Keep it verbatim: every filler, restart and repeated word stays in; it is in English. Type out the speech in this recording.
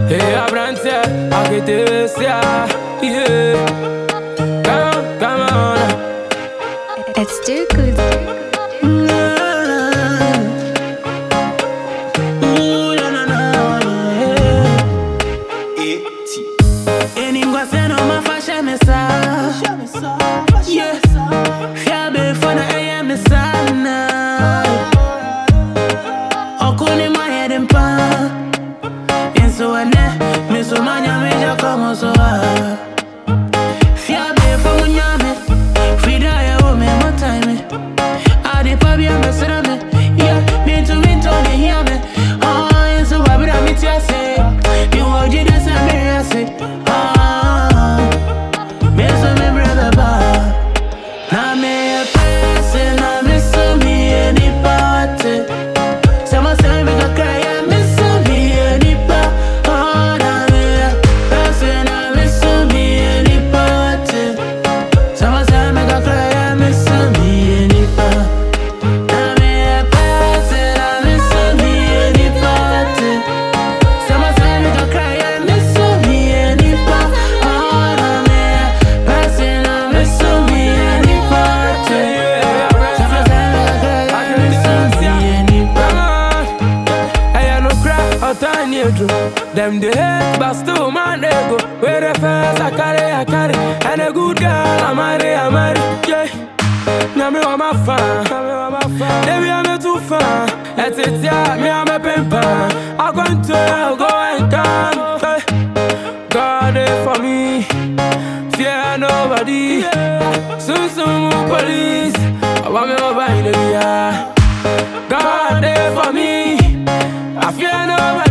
Hey, Abrantia, I get this, yeah, yeah. Come on, come on. It's too good. Them the hate, but still man they go. Where the first I carry, I carry. And a good girl, I marry, I marry. Yeah, now me want my fan. They be me too fan. That's it, yeah, me I'm a pimper. I'm going to go and come. Hey. God there for me, fear nobody. Soon soon police, I want me over in the area. God there for me, I fear nobody.